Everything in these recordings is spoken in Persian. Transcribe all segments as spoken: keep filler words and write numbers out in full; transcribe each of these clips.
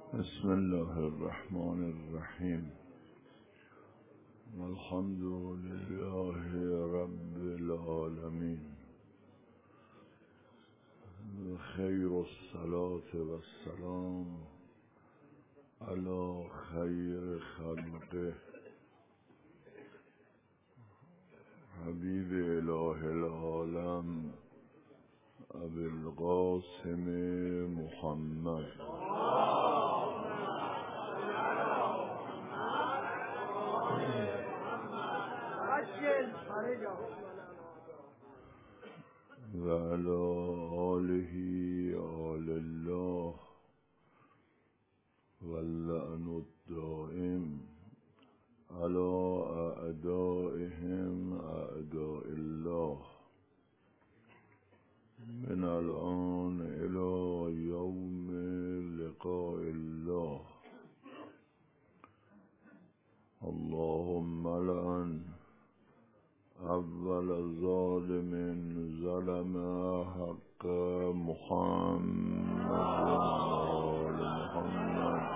بسم الله الرحمن الرحیم. الحمد لله رب العالمین. خیر الصلاة و السلام علی خیر خلقه حبیب اله العالم ابی القاسم محمد و علی آله آل الله و اللعن الدائم علی اعدائهم اعداء الله من الآن الى یوم لقاء الله. اللهم لعن اول ظالم ظلم حق محمد آل محمد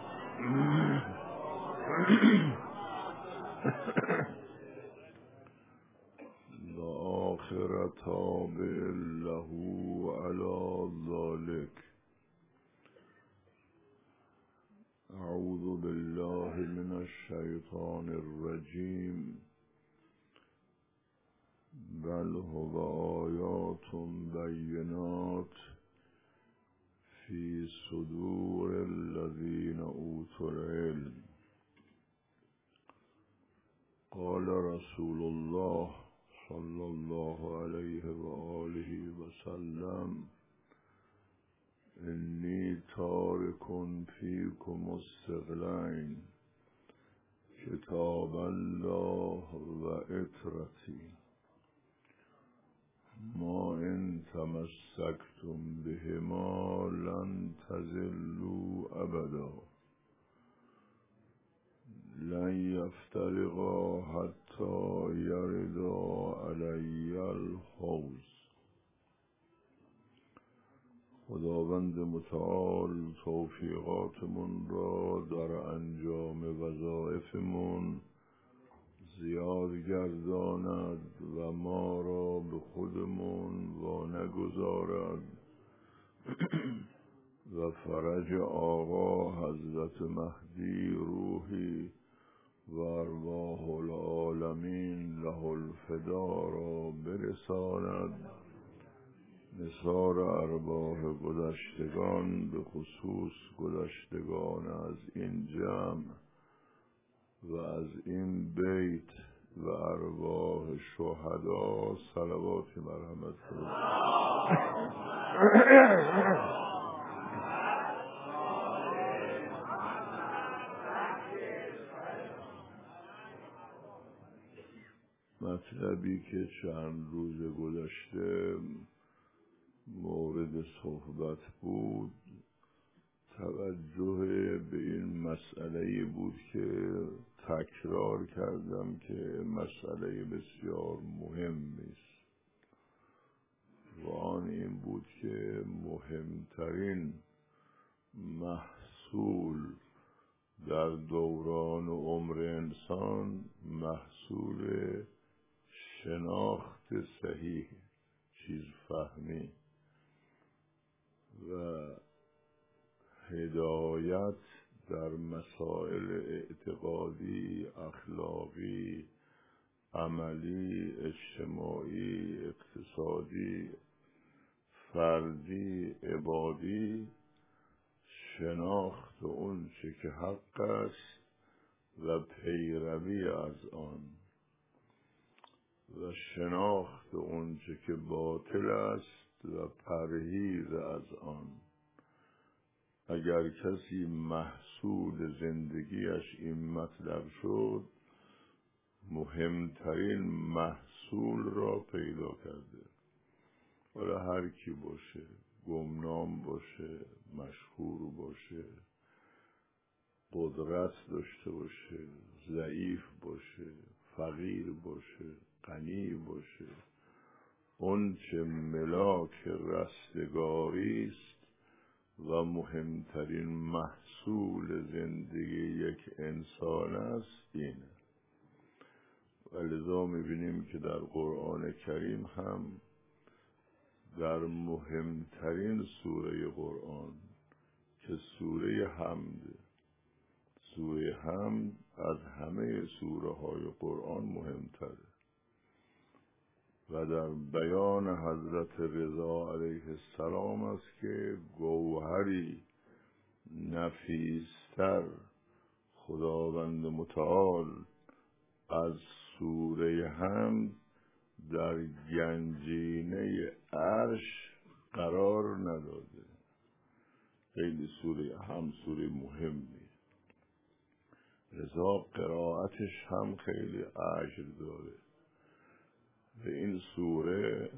و آخر تابع له علی ذلك. اعوذ بالله من الشیطان الرجیم. بل هو آیات بینات فی صدور الذین اوتوا العلم. قال رسول الله صلی الله علیه و آله و سلم: انی تارک فیکم الثقلین کتاب الله و عترتی ما ان تمسکتم بهما لن تضلوا ابدا لن یفترقا حتی یردا علی الحوض. خداوند متعال توفیقاتمون را در انجام وظایفمون زیاد گرداند و ما را به خودمون وا نگذارد و فرج آقا حضرت مهدی روحی و ارواح العالمین له الفدا را برساند. نثار ارواح گذشتگان به خصوص گذشتگان از این جمع و از این بیت و ارواح شهدا صلواتی مرحمت کنید. مطلبی که چند روز گذشته مورد صحبت بود توجه به این مسئله بود که تکرار کردم که مسئله بسیار مهمی است و آن این بود که مهمترین محصول در دوران عمر انسان محصول شناخت صحیح، چیز فهمی و هدایت در مسائل اعتقادی، اخلاقی، عملی، اجتماعی، اقتصادی، فردی، عبادی، شناخت اون چه که حق است و پیروی از آن و شناخت اون چه که باطل است و پرهیز از آن. اگر کسی محصول زندگیش این مطلب شد مهمترین محصول را پیدا کرده. حالا هر کی باشه، گمنام باشه، مشهور باشه، قدرت داشته باشه، ضعیف باشه، فقیر باشه، غنی باشه، اون چه ملاک رستگاری است و مهمترین محصول زندگی یک انسان است اینه. و لذا میبینیم که در قرآن کریم هم در مهمترین سوره قرآن که سوره حمد، سوره حمد از همه سوره های قرآن مهمتره و در بیان حضرت رضا علیه السلام است که گوهری نفیستر خداوند متعال از سوره حمد در گنجینه عرش قرار نداده. خیلی سوره هم سوره مهمی، لذا قرائتش هم خیلی اجر داره. و این سوره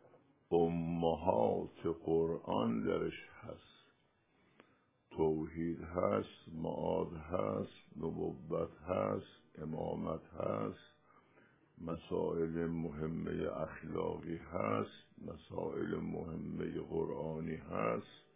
امهات قرآن درش هست، توحید هست، معاد هست، نبوت هست، امامت هست، مسائل مهمه اخلاقی هست، مسائل مهمه قرآنی هست.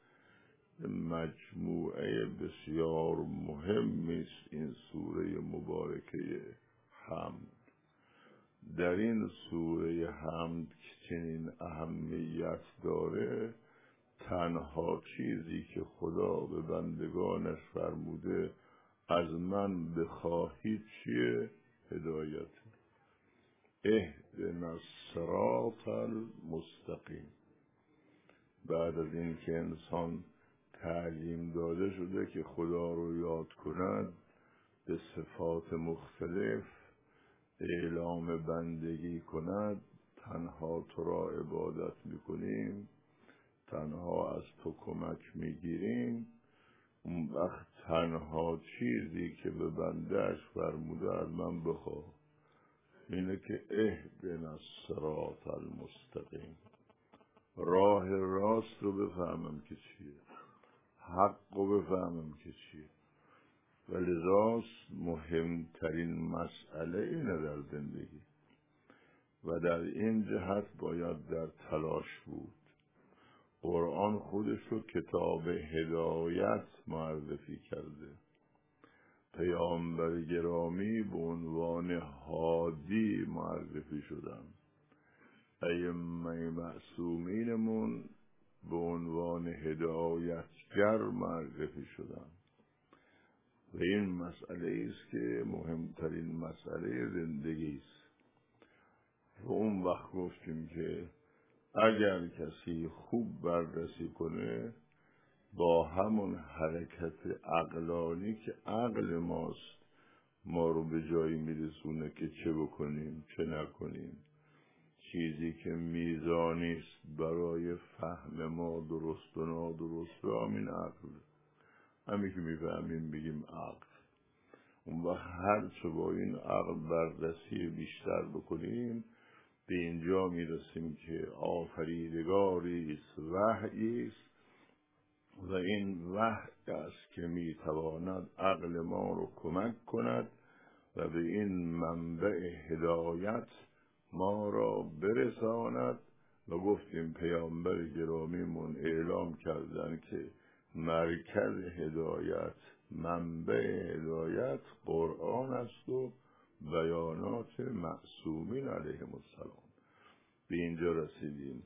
مجموعه بسیار مهمی است این سوره مبارکه حمد. در این سوره حمد که چنین اهمیت داره، تنها چیزی که خدا به بندگانش فرموده از من بخواهید چیه؟ هدایت. اهدنا الصراط المستقیم. بعد از این که انسان تعلیم داده شده که خدا رو یاد کند، به صفات مختلف اعلام بندگی کند، تنها تو را عبادت میکنیم، تنها از تو کمک میگیریم، اون وقت تنها چیزی که به بندهش فرموده از من بخواه اینه که اهدنا الصراط المستقیم، راه راست رو بفهمم که چیه، حق رو بفهمم که چیه. و لذاست مهمترین مسئله اینه در زندگی و در این جهت باید در تلاش بود. قرآن خودش رو کتاب هدایت معرفی کرده. پیامبر گرامی به عنوان هادی معرفی شدن، ائمه معصومینمون به عنوان هدایتگر معرفی شدن. و این مسئله است که مهمترین مسئله زندگی است. و اون وقت گفتیم که اگر کسی خوب بررسی کنه، با همون حرکت عقلانی که عقل ماست ما رو به جایی میرسونه که چه بکنیم چه نکنیم، چیزی که میزانی است برای فهم ما درست و نادرست و همین عقل، همین که میفهمیم بگیم عقل. اون وقت هر چه با این عقل بررسی بیشتر بکنیم به اینجا میرسیم که آفریدگاری است، وحی است و این وحی است که میتواند عقل ما رو کمک کند و به این منبع هدایت ما را برساند. و گفتیم پیامبر گرامیمون اعلام کردن که مرکز هدایت، منبع هدایت قرآن است و بیانات معصومین علیهم السلام. به اینجا رسیدیم.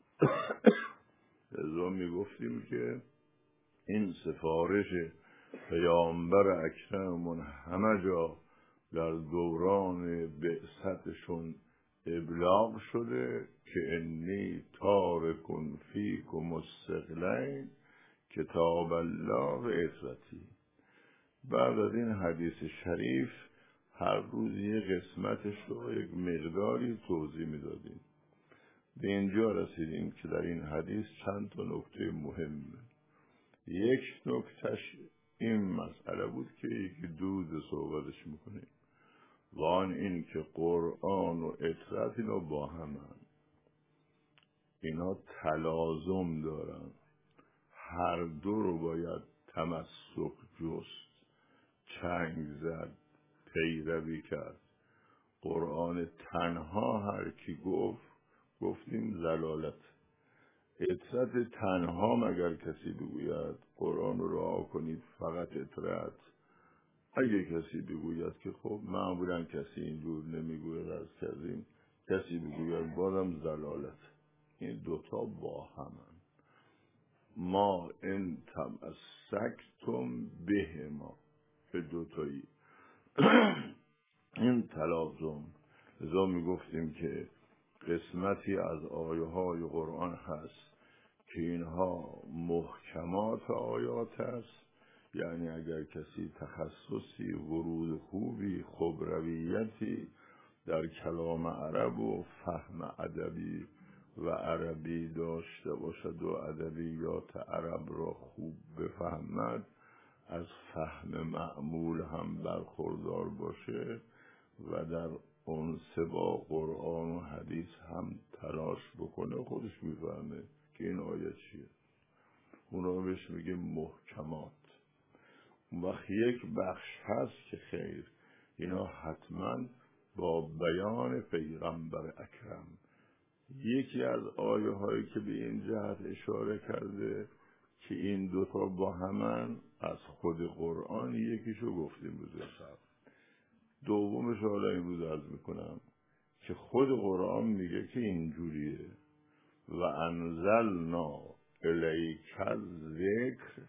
لذا می گفتیم که این سفارش پیامبر اکرممون همه جا در دوران بعثتشون ابلاغ شده که انی تارک فیکم الثقلین کتاب الله و عترتی. بعد از این حدیث شریف هر روز یک قسمتش رو یک مقداری توضیح میدادیم. به اینجا رسیدیم که در این حدیث چند تا نکته مهمه. یک نکتهش این مسئله بود که یکی دود صحبتش میکنیم و آن این که قرآن و عترت اینا با همن، اینا تلازم دارن، هر دو رو باید تمسک جست، چنگ زد، پیروی کرد. قرآن تنها هر کی گفت گفتیم زلالت، اطرت تنها مگر کسی بگوید قرآن رو رها کنید فقط اطرت، اگه کسی بگوید که خب معمولا کسی اینجور نمیگوید از کردیم، کسی بگوید بازم زلالت. این دوتا با همن. ما ان تمسکتم به ما به دوتایی این تلازم. لذا میگفتیم که قسمتی از آیه های قرآن هست که اینها محکمات آیات است، یعنی اگر کسی تخصصی، ورود خوبی، خبرویتی در کلام عرب و فهم ادبی و عربی داشته باشد و ادبیات عرب را خوب بفهمد، از فهم معمول هم برخوردار باشه و در انس با قرآن و حدیث هم تلاش بکنه، خودش میفهمه که این آیه چیه. اون رو بهش میگه محکمات. وقت یک بخش هست که خیر، اینا حتما با بیان پیغمبر اکرم. یکی از آیه هایی که به این جهت اشاره کرده که این دوتا با همن از خود قرآن، یکیشو گفتیم روز قبل، دومش حالا امروز عرض میکنم که خود قرآن میگه که اینجوریه: و انزلنا الیک الذکر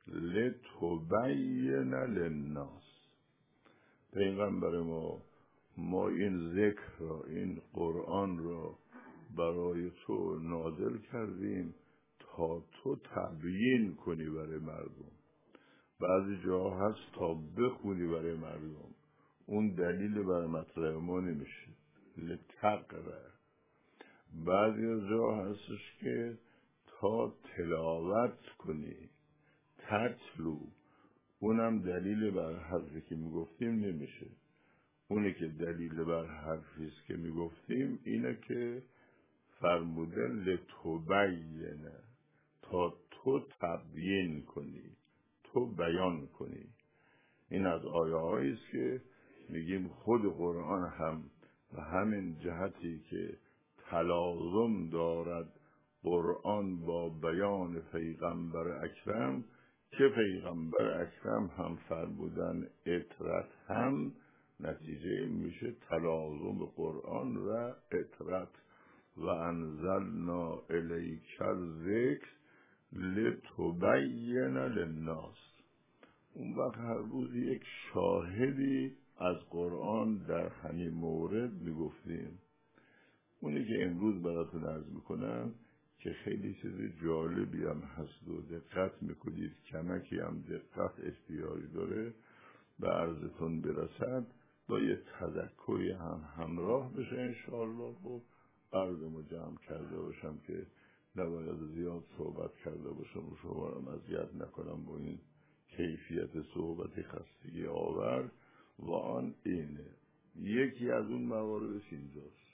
لتبین للناس. پیغمبر ما ما این ذکر را، این قرآن را برای تو نازل کردیم تا تو تبیین کنی برای مردم. بعضی جا هست تا بخونی برای مردم، اون دلیل برای مطلب ما نمیشه، لتقرأ. بعضی جا هستش که تا تلاوت کنی، تتلو، اونم دلیل بر حرفی که میگفتیم نمیشه. اونی که دلیل بر حرفیست که میگفتیم اینه که فرموده لتبین، تا تو تبیین کنی، تو بیان کنی. این از آیه هایی است که میگیم خود قرآن هم و همین جهتی که تلازم دارد قرآن با بیان پیغمبر اکرم، که پیغمبر اکرم هم فرمودن اطرت، هم نتیجه میشه تلازم قرآن و اطرت. و انزلنا الیک الذکر لتبین للناس. اون وقت هر روز یک شاهدی از قرآن در همین مورد میگفتیم. اونی که امروز براتون عرض میکنم که خیلی چیز جالبی هم هست و دقت میکنید کمکی هم دقت احتیاج داره به عرضتون برسد، با یه تذکری هم همراه بشه انشاءالله. خب عرضمو جمع کرده باشم که نباید زیاد صحبت کرده باشم و شما رو اذیت نکنم با این کیفیت صحبت خستگی آور. و آن اینه، یکی از اون مواردش اینجاست: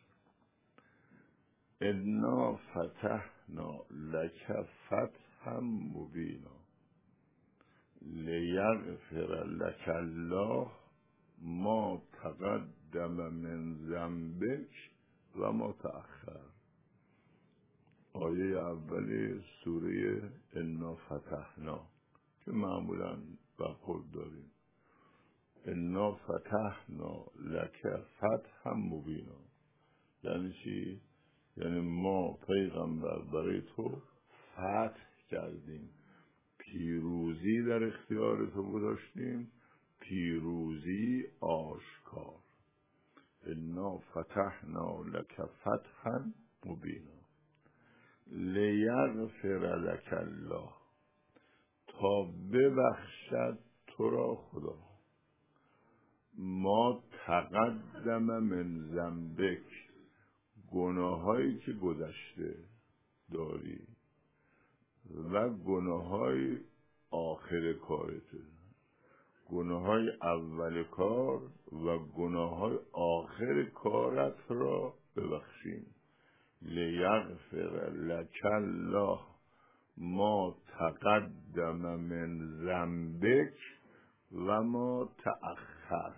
انا فتحنا لک فتحا مبینا لیغفر لک الله ما تقدم من ذنبک و ما تأخر. آیه اول سوره انا فتحنا که معمولا برخورد داریم. انا فتحنا لک فتحا مبینا یعنی چی؟ یعنی ما پیغمبر برای تو فتح کردیم، پیروزی در اختیار تو گذاشتیم، پیروزی آشکار. انا فتحنا لک فتحا مبینا لیغفر لک الله، تا ببخشد تو را خدا، ما تقدم من ذنبک، گناهایی که گذشته داری و گناههای آخر کارته، گناههای اول کار و گناههای آخر کارت را ببخشیم. لیغفر لک الله ما تقدم من ذنبک و ما تأخر.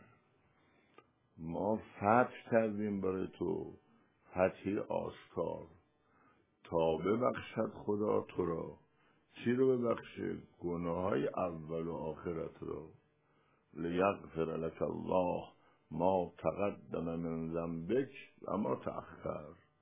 ما فتح کردیم برای تو، فتحی آشکار، تا ببخشد خدا تو را. چی رو ببخشه؟ گناه های اول و آخرت را. لیغفر لك الله ما تقدم من ذنبک و ما تأخر.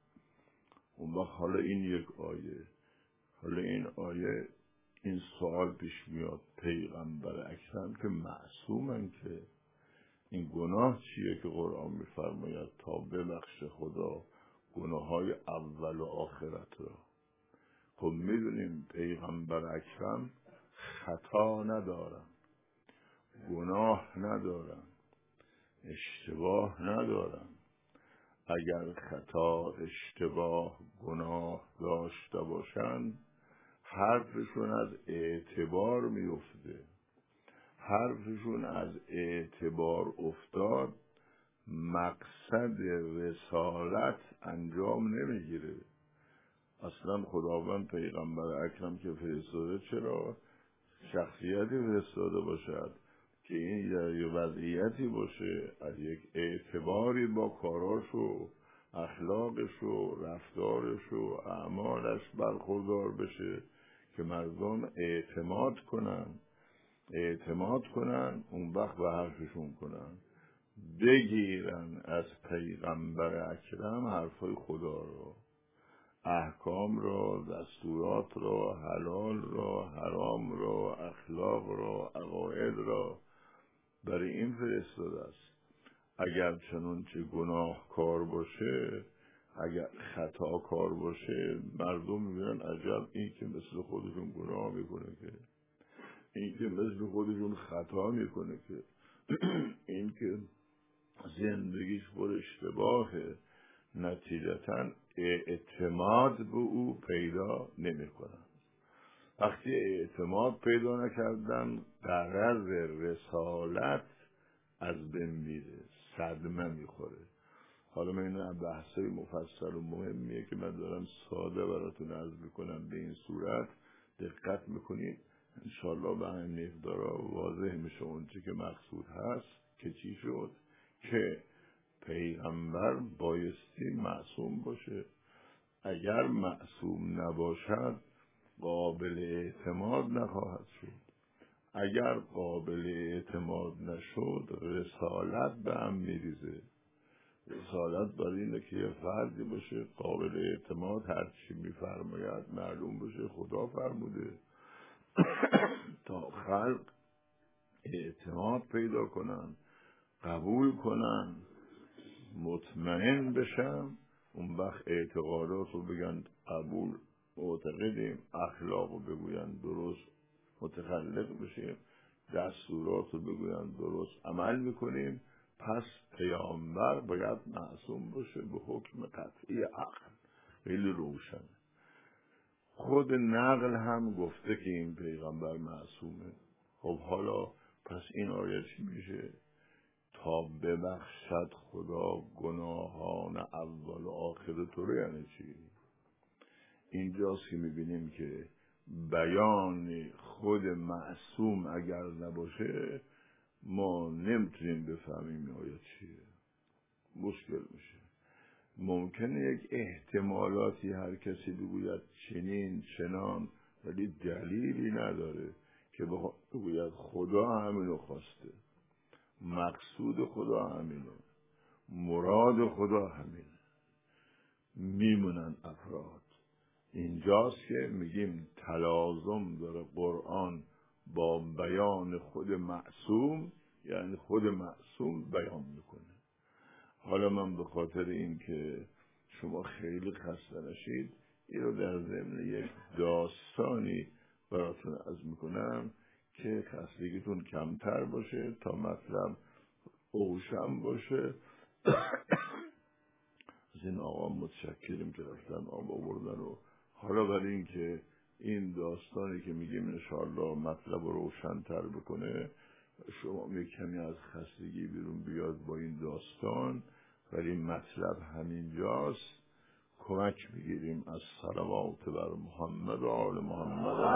اون وقت حالا این یک آیه، حالا این آیه این سوال پیش میاد، پیغمبر اکرم که معصومن که این گناه چیه که قرآن میفرماید تا ببخش خدا گناه های اول و آخرت را. خب میدونیم پیغمبر اکرم خطا ندارن، گناه ندارن، اشتباه ندارن. اگر خطا، اشتباه، گناه داشته باشند حرفشون از اعتبار میفته. حرفشون از اعتبار افتاد مقصد رسالت انجام نمیگیره. اصلا خداوند پیغمبر اکرم که فرستاده چرا؟ شخصیتی فرستاده باشد که این یه وضعیتی باشه، از یک اعتباری با کاراش و اخلاقش و رفتارش و اعمالش برخوردار بشه که مردم اعتماد کنن اعتماد کنن اون وقت به حرفشون کنن، بگیرن از پیغمبر اکرم حرفای خدا رو، احکام را، دستورات را، حلال را، حرام را، اخلاق را، عقاید را. برای این فرستاده است. اگر چنانچه گناه کار باشه، اگر خطا کار باشه، مردم میبینن عجب این که مثل خودشون گناه میکنه، که این که مثل خودشون خطا میکنه، که این که زندگیش پر اشتباهه، نتیجتاً اعتماد به او پیدا نمی کنن. وقتی اعتماد پیدا نکردن غرض رسالت از بین میره، صدمه میخوره. حالا من این بحثای مفصل و مهمیه که من دارم ساده براتون عرض میکنم. به این صورت دقت میکنید انشالله به این مقدارا واضح میشه اون چی که مقصود هست که چی شد، که پیغمبر بایستی معصوم باشه. اگر معصوم نباشد قابل اعتماد نخواهد شد. اگر قابل اعتماد نشد رسالت به هم میریزه. رسالت برای اینه که یه فردی باشه قابل اعتماد، هرچی میفرماید معلوم باشه خدا فرموده تا خلق اعتماد پیدا کنن، قبول کنن، مطمئن بشن. اون وقت اعتقادات رو بگن قبول، معتقدیم، اخلاق رو بگوین درست متخلق بشیم، دستورات رو بگوین درست عمل میکنیم. پس پیامبر باید معصوم باشه به حکم قطعی عقل. خیلی روشن. خود نقل هم گفته که این پیغمبر معصومه. خب حالا پس این آیه چی میشه؟ تا ببخشد خدا گناهان اول و آخر تو رو. یعنی چی؟ اینجاست که میبینیم که بیان خود معصوم اگر نباشه ما نمیتونیم بفهمیم این آیه چیه. مشکل میشه. ممکنه یک احتمالاتی هر کسی بگوید چنین چنان، ولی دلیلی نداره که بگوید خدا همینو خواسته، مقصود خدا همینه، مراد خدا همینه. میمونن افراد. اینجاست که میگیم تلازم داره قرآن با بیان خود معصوم، یعنی خود معصوم بیان میکنه. حالا من به خاطر این که شما خیلی خسته نشید این رو در ضمن یک داستانی براتون عرض میکنم که خستگیتون کمتر باشه، تا مطلب روشن باشه. از این آقا متشکریم که رفتن آب آوردن. و حالا برای این که این داستانی که میگیم انشاءالله مطلب رو روشن‌تر بکنه، شما می کمی از خستگی بیرون بیاد با این داستان. ولی مطلب همینجاست. کمک بگیریم از صلوات بر محمد و آل محمد.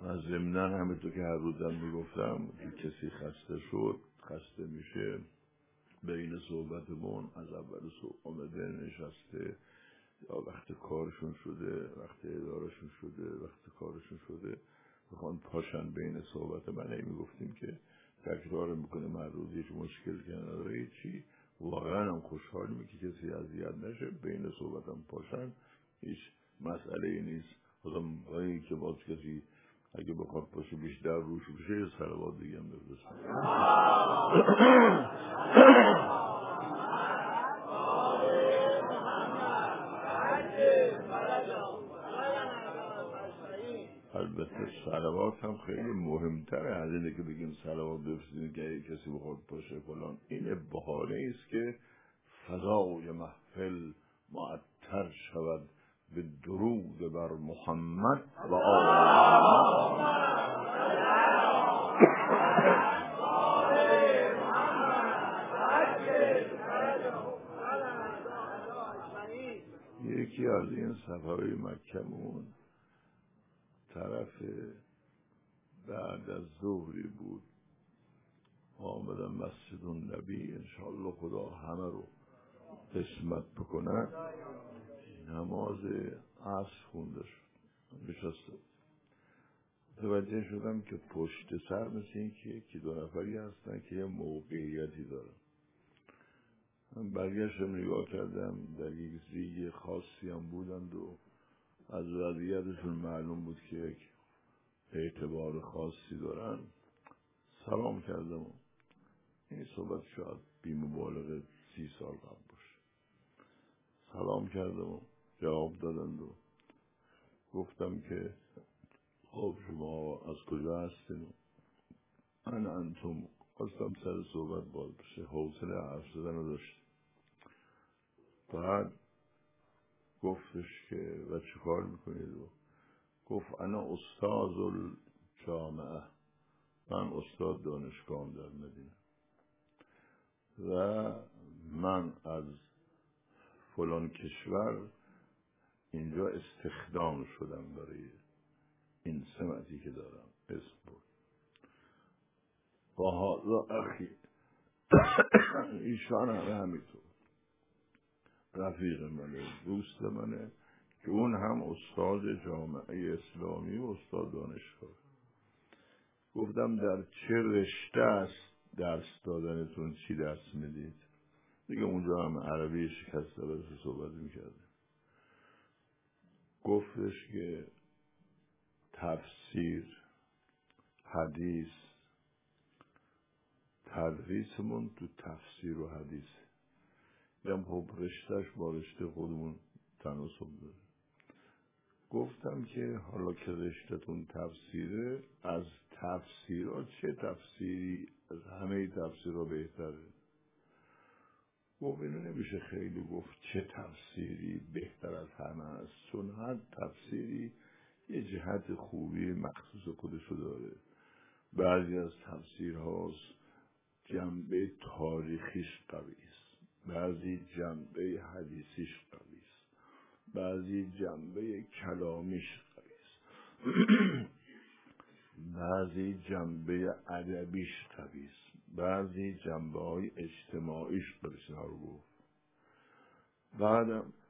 و ضمناً همینطور که هر روزم میگفتم که کسی خسته شد، خسته میشه، بین صحبتمون از اول صبح آمده نشسته، یا وقت کارشون شده، وقت ادارشون شده، وقت کارشون شده، بخوان پاشن بین صحبت من هی میگفتیم که تکرار میکنه من روز هیچ مشکل که نداره چی، واقعا هم خوشحال می که کسی اذیت نشه، بین صحبتم پاشن، هیچ مسئله ای نیست. خودم هایی که باز کسی اگه بخواد پاشه بیشتر روش بشه یه صلوات دیگه هم بفرستم. البته صلوات هم خیلی مهمتره از اینه که بگیم صلوات بفرستیم که کسی بخواد پاشه فلان. این بهانه است که فضای محفل معطر شود به درود بر محمد و آل یکی از این صفحه مکه‌مون طرف بعد از ظهری بود، آمدم مسجد النبی، انشاءالله خدا همه رو قسمت بکنه، نماز عصر خونده شد، نشسته متوجه شدم که پشت سر مثل این که یکی دو نفری هستن که یه موقعیتی دارن. من برگشتم نگاه کردم، در یک زیگ خاصی هم بودند و از وضعیتشون معلوم بود که یک اعتبار خاصی دارن. سلام کردم و این صحبت شاید بی مبالغه سی سال قبل باشه. سلام کردم و جواب دادند و گفتم که خب شما از کجا هستین؟ من انتم خواستم سر صحبت باز بشه، حوصله حرف زدن رو داشت. بعد گفتش که و چه کار میکنید؟ و گفت انا استاد الجامعه، من استاد دانشگاه در مدینه و من از فلان کشور اینجا استخدام شدم برای این سمتی که دارم. اسم بود با حالا اخی ایشان همه همینطور رفیق منه، دوست منه که اون هم استاد جامعه اسلامی و استاد دانشگاه. گفتم در چه رشته است درس دادنتون، چی درس میدید؟ دیگه اونجا هم عربی شکسته برسه صحبت میکرده. گفتش که تفسیر، حدیث، تدریسمون تو تفسیر و حدیث. دیدم خب رشتهش با رشته خودمون تناسب داره. گفتم که حالا که رشتهتون تفسیره، از تفسیرها چه تفسیری از همه تفسیرها بهتره؟ گفت اینو نمیشه خیلی گفت چه تفسیری بهتر از همه است، چون هر تفسیری یه جهت خوبی مخصوص خودشو داره. بعضی از تفسیرها جنبه تاریخیش قوی است، بعضی جنبه حدیثیش قوی است، بعضی جنبه کلامیش قوی است، بعضی جنبه ادبیش قوی است، بعضی جنبه های اجتماعیش قوی است. ها رو گفت. بعدم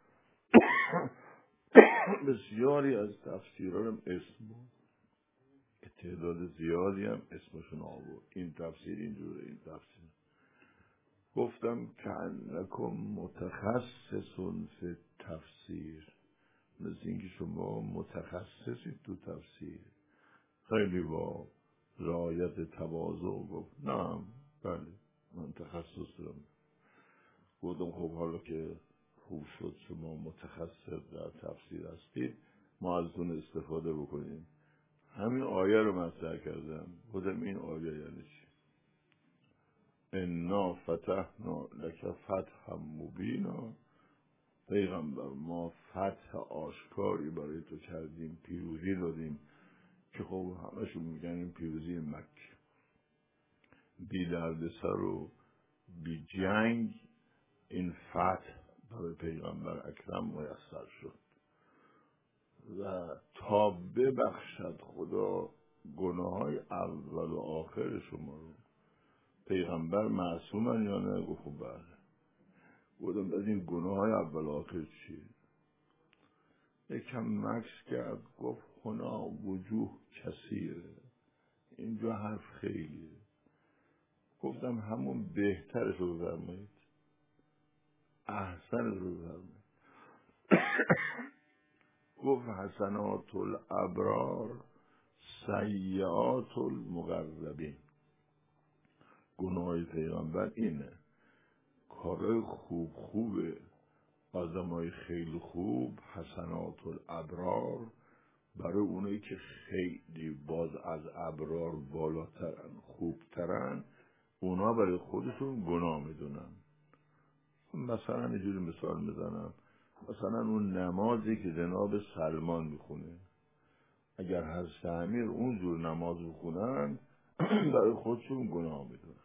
بسیاری از تفسیرانم اسم بود که تعداد زیادی هم اسمشون آورد، این تفسیر اینجوره، این تفسیر. گفتم کانکم متخصصون فی تفسیر، مثل اینکه شما متخصصی تو تفسیر. خیلی با رعایت تواضع گفت نه بله من تخصص دارم. گفتم خب حالا که خوب شد شما متخصص در تفسیر هستید، ما ازتون استفاده بکنیم. همین آیه رو مطرح کردم. گفتم این آیه یعنی چی؟ انا فتحنا لک فتحا مبینا، پیغمبر ما فتح آشکاری برای تو کردیم، پیروزی دادیم. که خب همشون میگن این پیروزی مکه، بی دردسر و بی جنگ این فتح برای پیغمبر اکرم میسر شد. و تا ببخشد خدا گناه های اول و آخر شما رو. پیغمبر معصومن یا نه؟ گفت خب بله. گفتم از این گناه های اول و آخر چیه؟ یکم مکس کرد، گفت هنا وجوه کثیره، اینجا حرف خیلیه. گفتم همون بهترش رو بفرمایید، احسن رو بفرمایید. گفت حسنات الابرار سیئات المقربین. گناه پیغمبر اینه، کارهای خوب خوبه آدمای خیلی خوب، حسنات الابرار برای اونایی که خیلی باز از ابرار بالاترن خوبترن، اونا برای خودشون گناه میدونن. مثلا اینجوری مثال میزنم، مثلا اون نمازی که جناب سلمان میخونه، اگر حضرت امیر اونجور نماز بخونن برای خودشون گناه میدونن.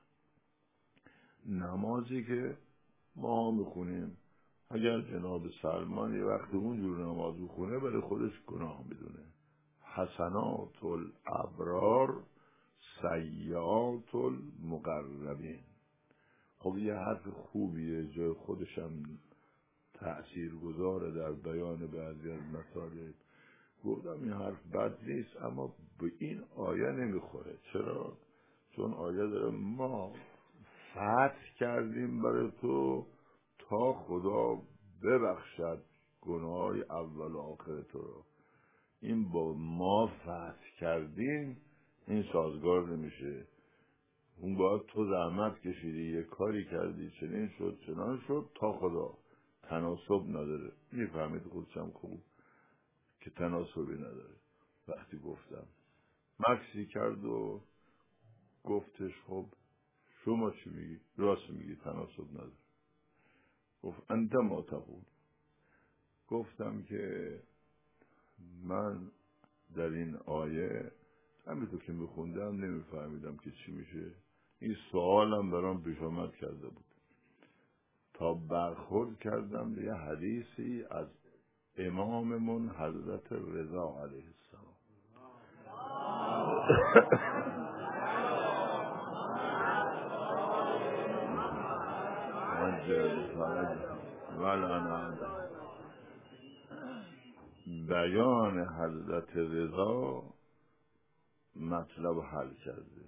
نمازی که ما میخونیم اگر جناب سلمان یه وقت اونجور نماز بخونه برای خودش گناه میدونه. حسنات الابرار سیئات المقربین. خب یه حرف خوبیه، جای خودشم تأثیر گذاره در بیان بعضی از مطالب. گفتم این حرف بد نیست، اما به این آیه نمیخوره. چرا؟ چون آیه داره ما فتح کردیم برای تو تا خدا ببخشد گناههای اول و آخر تو رو. این با ما فتح کردیم این سازگار نمیشه. اون باید تو زحمت کشیدی، یه کاری کردی، چنین شد چنان شد تا خدا. تناسب نداره. میفهمید خودشم خوب که تناسبی نداره. وقتی گفتم مکسی کرد و گفتش خب شما چی میگی؟ راست میگی، تناسب نداره. گفت انت ما تقول. گفتم که من در این آیه همینطور که میخوندم نمیفهمیدم که چی میشه. این سوالم برام پیش آمد کرده بود تا برخورد کردم به یه حدیثی از اماممون حضرت رضا علیه السلام. بیان حضرت رضا مطلب حل کرده.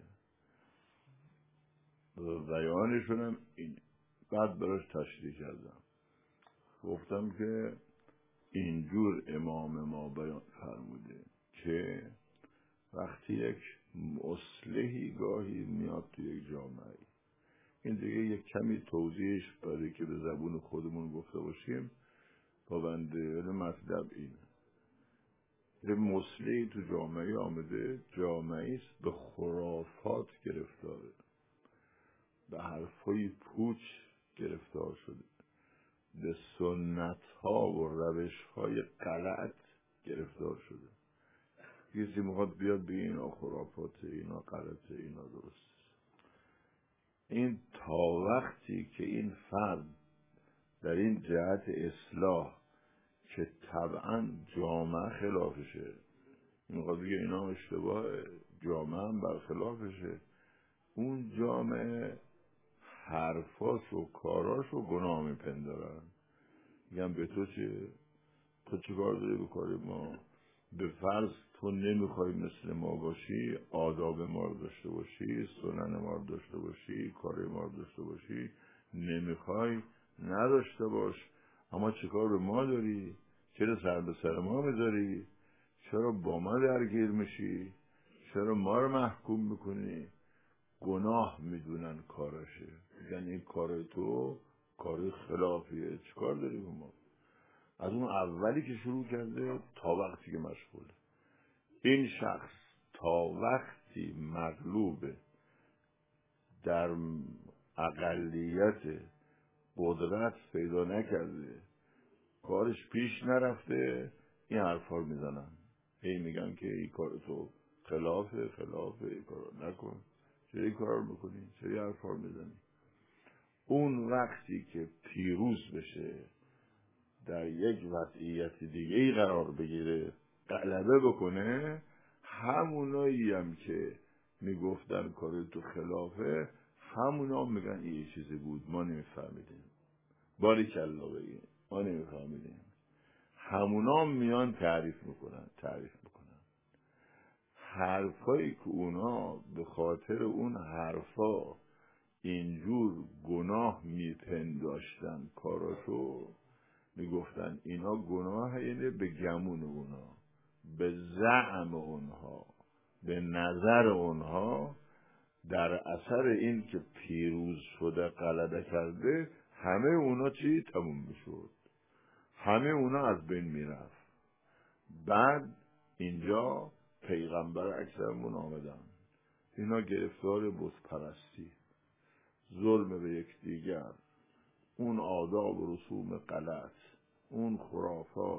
بیانشونم این بعد براش تشریح کردم. گفتم که اینجور امام ما بیان فرموده که وقتی یک مصلحی گاهی میاد تو یک جامعه، این دیگه یک کمی توضیحش برای که به زبون خودمون گفته باشیم با بنده مطلب اینه. یه مصلحی تو جامعه آمده، جامعه است به خرافات گرفتاره، به حرفای پوچ گرفتار شده، به سنت ها و روش های غلط گرفتار شده. کسی میخواد بیاد به اینا خرافات، اینا غلطه، اینا درست. این تا وقتی که این فرد در این جهت اصلاح که طبعا جامعه خلافشه، میخواد بگه اینا اشتباه، جامعه هم برخلافشه، اون جامعه حرفاش و کاراش و گناه میپندارن. میگم به تو چه؟ تو چه کار داری بکنی؟ ما به فرض تو نمیخوای مثل ما باشی، آداب ما رو داشته باشی، سنن ما رو داشته باشی، کار ما رو داشته باشی، نمیخوای، نداشته باش. اما چه کار به ما داری؟ چرا سر به سر ما میذاری؟ چرا با ما درگیر میشی؟ چرا ما رو محکوم میکنی؟ گناه میدونن کارشه، میگن این کار تو کار خلافیه، چه کار داری به ما؟ از اون اولی که شروع کرده تا وقتی که مشغوله. این شخص تا وقتی مغلوبه، در اقلیت قدرت پیدا نکرده، کارش پیش نرفته، این حرفا رو میزنن. هی میگن که این کار تو خلافه خلافه، این کار رو نکن. چرا این کار رو میکنی؟ چرا این حرفا رو میزنی؟ اون وقتی که پیروز بشه، در یک وضعیت دیگه ای قرار بگیره، غلبه بکنه، همونایی هم که میگفتن کار تو خلافه، همونا میگن این یه چیزی بود ما نمیفهمیدیم. باریکلا بگیم ما نمیفهمیدیم. همونا میان تعریف میکنن تعریف میکنن حرفایی که اونا به خاطر اون حرفا اینجور گناه میپنداشتن کاراشو، میگفتن اینا گناه، یعنی به گمون اونا، به زعم اونها، به نظر اونها، در اثر این که پیروز شده غلبه کرده، همه اونا چی تموم میشد، همه اونا از بین میرفت. بعد اینجا پیغمبر اکرمون آمدن، اینا گرفتار بت پرستی، ظلم به یکدیگر، اون آداب و رسوم غلط، اون خرافات،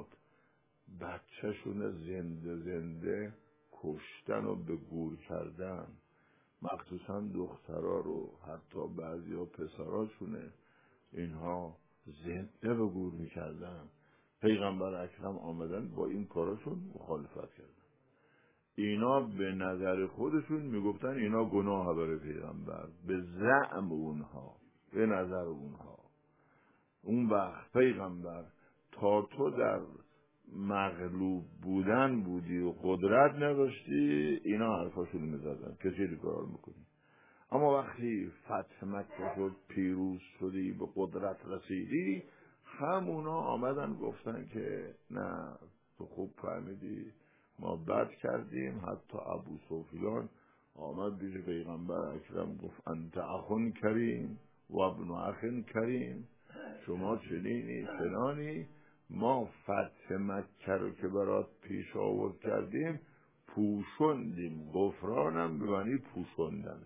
بچه‌شون زنده زنده کشتن و به گور کردن، مخصوصا دخترها رو، حتی بعضیا پسراشونه اینها زنده به گور میکردن. پیغمبر اکرم آمدن با این کاراشون مخالفت کردن. اینا به نظر خودشون میگفتن اینا گناه برای پیغمبر، به زعم اونها، به نظر اونها. اون وقت پیغمبر تا تو در مغلوب بودن بودی و قدرت نداشتی، اینا حرفاشون میزدن که چیلی کار میکنی. اما وقتی فتح مکه شد، پیروز شدی، به قدرت رسیدی، همونا آمدن گفتن که نه تو خوب فهمیدی، ما بد کردیم. حتی ابو سفیان آمد پیش پیغمبر اکرم گفت انت اخون کریم و ابن اخن کریم، شما چنینی فلانی، ما فتح مکه رو که برات پیش آورد کردیم پوشوندیم. غفرانم به معنی پوشوندنه،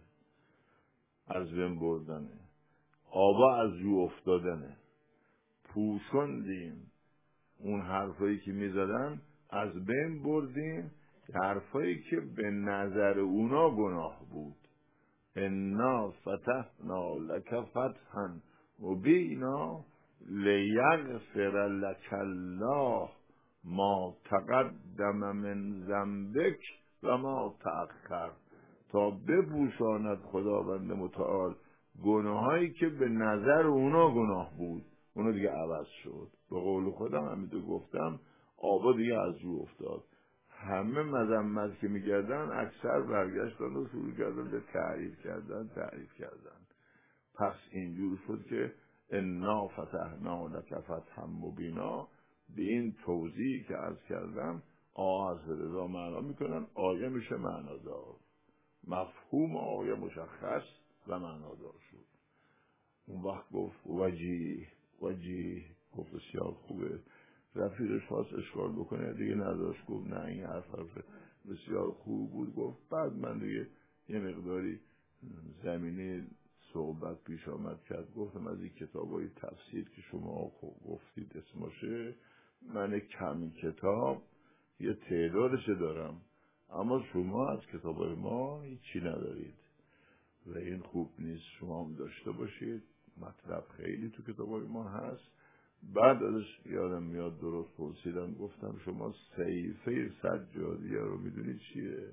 از بین بردنه، آبا از جو افتادنه. پوشوندیم اون حرفایی که میزدن، از بین بردیم حرفایی که به نظر اونا گناه بود. انا فتحنا لک فتحا مبینا لیغفر لک الله ما تقدم من ذنبک و ما تأخر، تا بپوشاند خداوند متعال گناهایی که به نظر اونا گناه بود، اونا دیگه عوض شد. به قول خودم همینطور گفتم، آبا دیگه از جو افتاد. همه مذمت که میگردن اکثر برگشتن و شروع کردن به تعریف کردن تعریف کردن. پس اینجور شد که انا فتحنا لک فتحا مبینا، به این توضیحی که عرض کردم آه از رضا معنا میکنن، آیه میشه معنادار، مفهوم آیه مشخص و معنادار شد. اون وقت گفت وجیه وجیه، گفت بسیار خوبه. رفیقش خواست اشکال بکنه دیگه نداشت، گفت نه این حرف حرف بسیار خوب بود. گفت بعد من دیگه یه مقداری زمینه صحبت پیش آمد کرد، گفتم از این کتابای تفسیر که شما گفتید اسمشه، من کمی کتاب یه تعدادش دارم، اما شما از کتابای ما هیچی ندارید و این خوب نیست، شما هم داشته باشید. مطلب خیلی تو کتابای ما هست. بعد ازش یادم میاد درست پرسیدم، گفتم شما صحیفه سجادیه رو میدونید چیه؟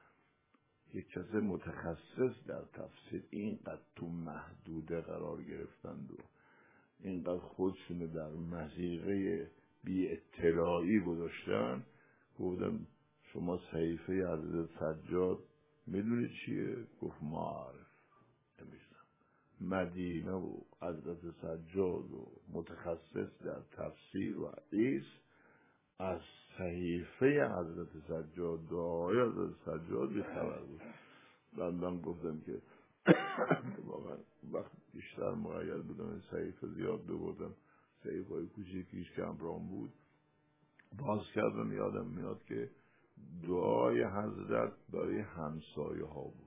یک کسی متخصص در تفسیر اینقدر تو محدوده قرار گرفتند و اینقدر خودشونو در مضیقه بی اطلاعی گذاشتن. گفتم شما صحیفه حضرت سجاد میدونید چیه؟ گفت معرف نمیشنم. مدینه و حضرت سجاد و متخصص در تفسیر و حدیث از صحیفه حضرت سجاد، دعای حضرت سجاد بیخبر بود. من گفتم که واقعا وقت بیشتر مقید بودم این صحیفه زیاد ببردم، صحیفه های کوچیکیش که همراهم بود باز کردم، یادم میاد که دعای حضرت برای همسایه ها بود.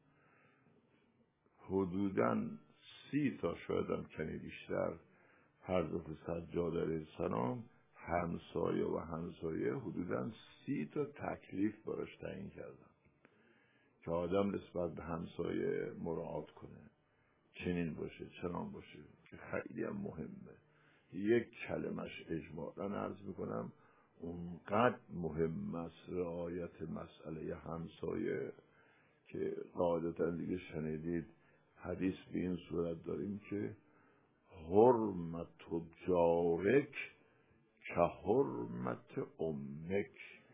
حدوداً سی تا شایدم کنی بیشتر حضرت سجاد علیه السلام همسایه و همسایه حدوداً سی تا تکلیف براش تعیین کردن که آدم نسبت به همسایه مراعات کنه، چنین باشه چنان باشه، که خیلی هم مهمه. یک کلمش اجمالاً عرض میکنم اونقدر مهم است رعایت مسئله همسایه که قاعدتا دیگه شنیدید حدیث به این صورت داریم که حرمت جارک که حرمت امک،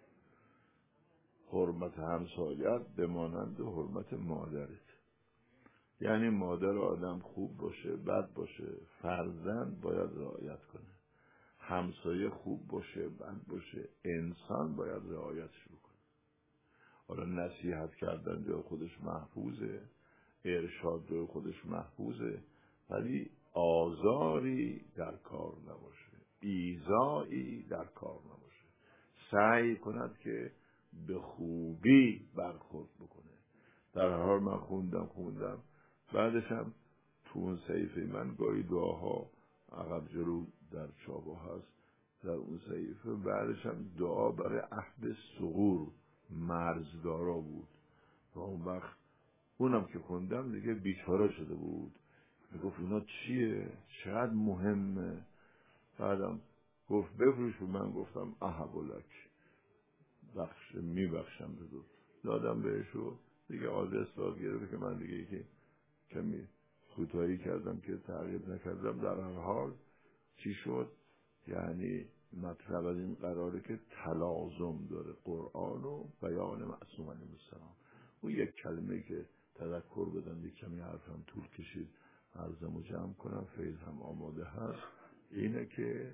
حرمت همسایت به مانند حرمت مادرت. یعنی مادر آدم خوب باشه بد باشه فرزند باید رعایت کنه، همسایه خوب باشه بد باشه انسان باید رعایتش بکنه. حالا نصیحت کردن جای خودش محفوظه، ارشاد جای خودش محفوظه، ولی آزاری در کار نباشه، ایذایی در کار نباشه. سعی کند که به خوبی برخورد بکنه. در هر حال من خوندم خوندم بعدش هم تو اون صحیفه من گاهی دعاها عقب جلو در چاپا هست، در اون صحیفه بعدش هم دعا برای عهد صغور مرزدارا بود و اون وقت اونم که خوندم دیگه بیچاره شده بود، میگفت اینا چیه چقدر مهمه. بعدم گفت بفروش، من گفتم احبولک بخش میبخشم بزرگ دادم بهشو دیگه. آدرس داد گرفت که من دیگه که کمی کوتاهی کردم که تعقیب نکردم. در هر حال چی شد؟ یعنی مطلب از این قراره که تلازم داره قرآن و بیان معصوم علیه السلام. اون یک کلمه که تذکر بدم یک کمی حرفم طول کشید عرضمو جمع کنم، فیض هم آماده هست، اینه که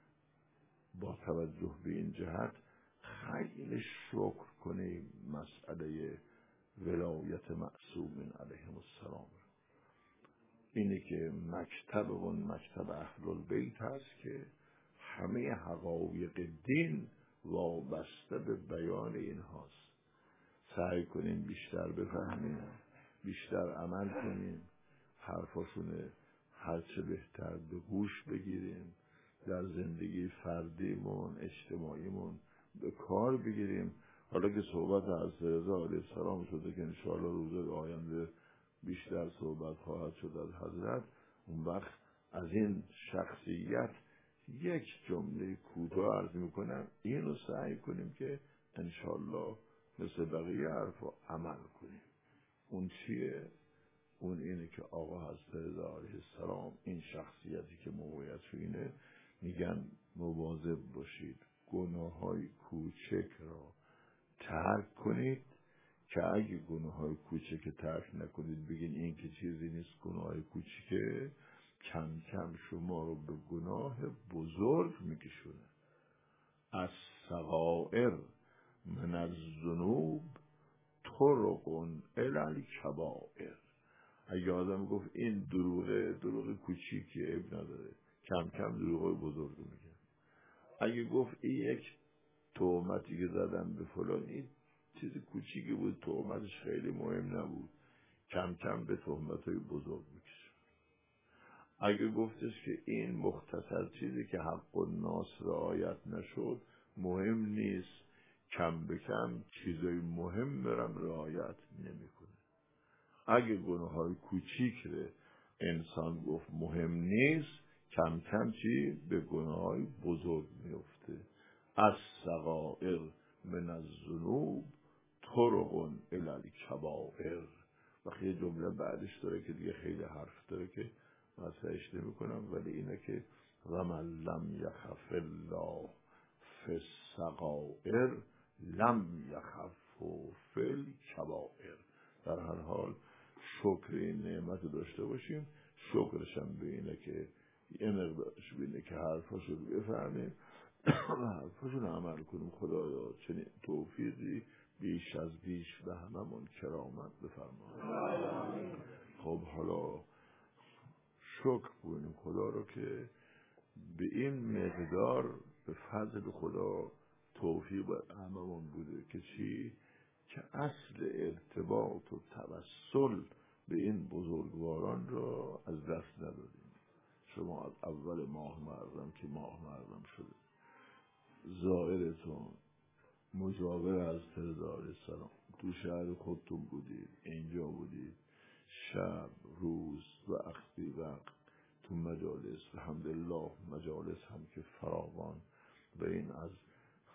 با توجه به این جهت خیلی شکر کنیم مسئله ولایت معصومین علیهم السلام. اینه که مکتب اون مکتب اهل البیت هست که همه حقایق دین وابسته به بیان این هاست. سعی کنیم بیشتر بفهمیم، بیشتر عمل کنیم، حرفاشونه هرچه بهتر به گوش بگیریم، در زندگی فردیمون اجتماعیمون به کار بگیریم. حالا که صحبت از رضا علیه السلام شده که انشاءالله روز آینده بیشتر صحبت خواهد شد از حضرت، اون وقت از این شخصیت یک جمله کوتاه عرض میکنم، این رو سعی کنیم که انشاءالله مثل بقیه حرفا عمل کنیم. اون چیه؟ اون اینه که آقا حضرت رضا علیه السلام این شخصیتی که موقعیت اینه میگن مواظب باشید گناه های کوچک را ترک کنید، که اگه گناه های کوچک ترک نکنید بگین این که چیزی نیست گناه های کوچکه، کم کم شما رو به گناه بزرگ میکشونه. از صغائر من الذنوب طرق الی الکبائر. اگه آدم گفت این دروغه دروغ کوچیکیه اب نداره، کم کم دروغ بزرگ میگه. اگه گفت این یک تهمتی که زدن به فلان این چیز کوچیکی بود تهمتش خیلی مهم نبود، کم کم به تهمت‌های بزرگ میکشه. اگه گفتش که این مختصر چیزی که حق الناس رعایت نشد مهم نیست، کم به کم چیزای مهم مرم رعایت نمیکنه. اگه گناه های کوچیک رو انسان گفت مهم نیست، کم کم چی به گناه های بزرگ میفته. از صغائر من الذنوب طرق الی الکبائر. وقتی یه جمله بعدش داره که دیگه خیلی حرف داره که مطرحش نمی کنم، ولی اینه که ومن لم یخف الله فی الصغائر لم یخف فی الکبائر. در هر حال شکر این نعمت داشته باشیم، شکرش هم به اینه که یه مقدارش به اینه که حرفاشو بفهمیم و حرفاشو عمل کنیم. خدایا چنین توفیقی بیش از بیش به هممون کرامت بفرمایید. خب حالا شکر کنیم خدا رو که به این مقدار به فضل خدا توفیق به هممون بوده که چی؟ که اصل ارتباط و توسل به این بزرگواران را از دست ندادیم. شما از اول ماه محرم که ماه محرم شده زائرتون مجاور از رضا علیه السلام تو شهر خودتون بودید، اینجا بودید، شب روز و اختی وقت تو مجالس، الحمدلله مجالس هم که فراوان و این از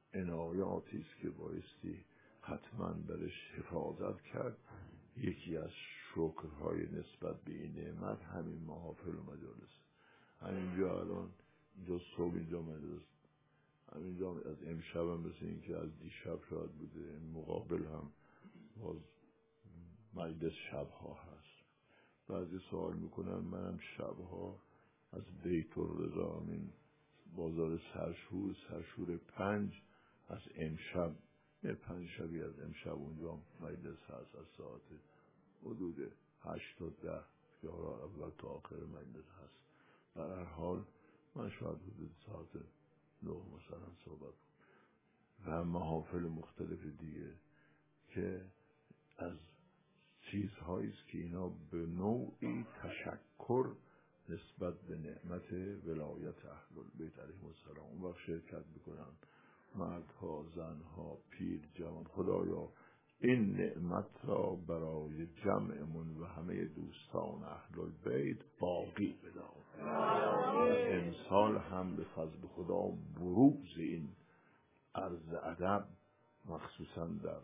عنایاتی است که بایستی حتما برش حفاظت کرد. یکی از شکرهای نسبت به این نعمت همین محافل و مجالس. همینجا الان اینجا صبح اینجا مجلس، همینجا از امشب هم مثل این که از دیشب شاید بوده، این مقابل هم باز مجلس شبها هست. بعضی سوال میکنن، منم شبها از بیت الرضا این بازار سرشور سرشور پنج از امشب یه پنج شبی از امشب اونجا مجلس هست از ساعت حدود هشت تا ده که اول تا آخر مجلس هست. در هر حال من شاید حدود ساعت نه مثلا صحبت و محافل مختلف دیگه که از چیزهایی است که اینا به نوعی تشکر نسبت به نعمت ولایت اهل البیت علیهم السلام اون وقت شرکت میکنن، مردها، زنها، پیر، جوان. خدایا این نعمت را برای جمعمون و همه دوستان اهل البیت باقی بدار. امسال هم به فضل خدا بروز این عرض ادب مخصوصا در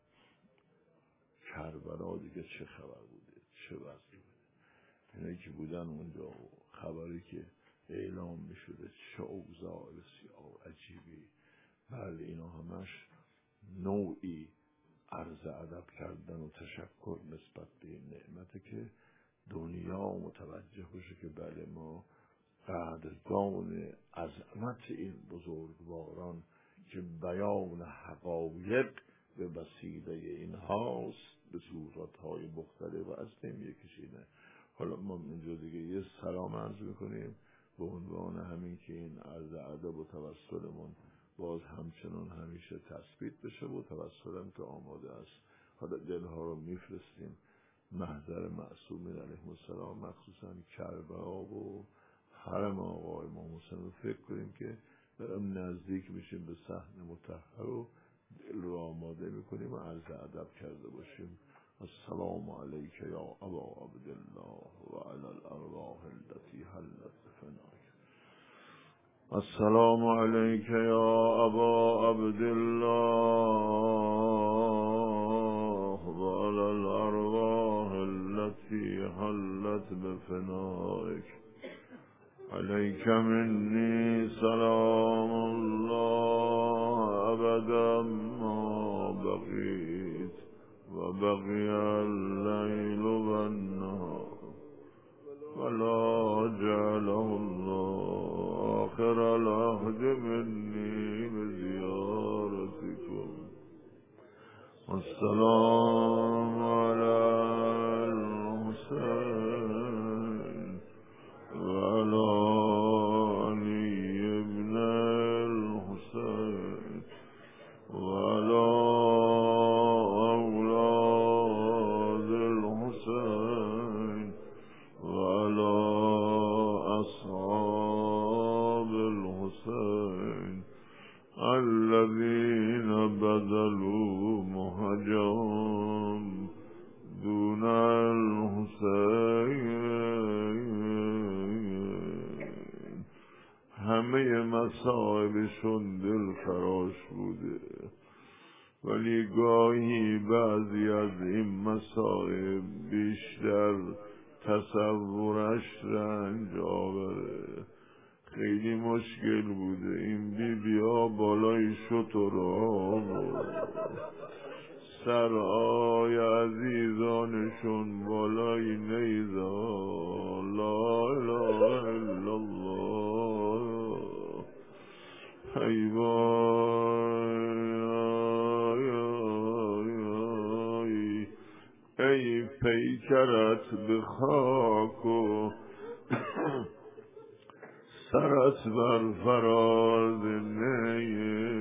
کربلا دیگه چه خبر بوده، چه وضعی بوده. اینایی که بودن اونجا و خبری که اعلام می شده چه اوضاع بسیار عجیبی. بله اینا همش نوعی عرض ادب کردن و تشکر نسبت به این نعمته که دنیا متوجه بشه که بله ما قدردان عظمت این بزرگواران که بیان حقایق به وسیله اینهاست به صورتهای مختلف و از نمیه کشیده. حالا ما اینجا دیگه یه سلام عرض میکنیم به عنوان همین که این عرض ادب و توسلمون باز همچنان همیشه تثبیت بشه و توسلم که آماده است. حالا دلها رو میفرستیم محضر معصومین علیهم السلام، مخصوصا کربلا و حرم آقای امام حسین رو فکر کنیم که برام نزدیک میشیم به صحن مطهر و دل رو آماده میکنیم و عرض ادب کرده باشیم. السلام علیک یا ابا عبدالله و علی الارواح التي حلت بفنائک. السلام علیک یا ابا عبدالله و علی الارواح التي حلت بفنائک. علیک منی سلام الله ابدا ما بقیت و بقی اللیل و النهار ولا جعله الله آخر العهد منی بزیارتکم. السلام علی الحسین و علی علی ابن الحسین و علی اولاد الحسین و علی اصحاب الحسین الذين بذلوا مهجهم دون الحسین. همه مصائبشون دل خراش بوده ولی گاهی بعضی از این مصائب بیشتر تصورش رنج آوره. خیلی مشکل بوده این بی بیا بالای شترها و سرهای عزیزانشون بالای نیزا. لا اله الا الله. ای وای ای پیکرت به خاک و سرت بر فراز نی.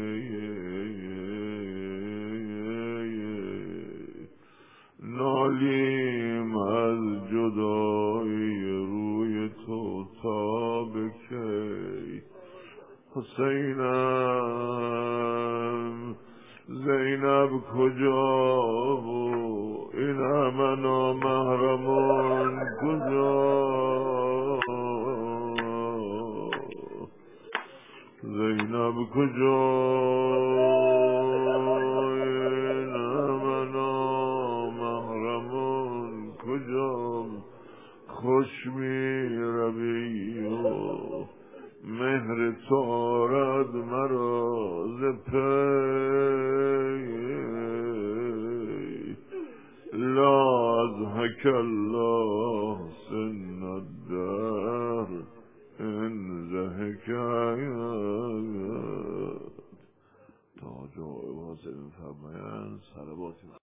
نالیم از جدایی روی تو تا به کی. حسینم زینب کجا و این همه نامحرمان کجا. زینب کجای نمنا محرمان کجا خوش می روی و مهر تارد مرا ز پی لا اضحک الله سن الدهر ان ضحک تا جا واضح فرمایند صلوات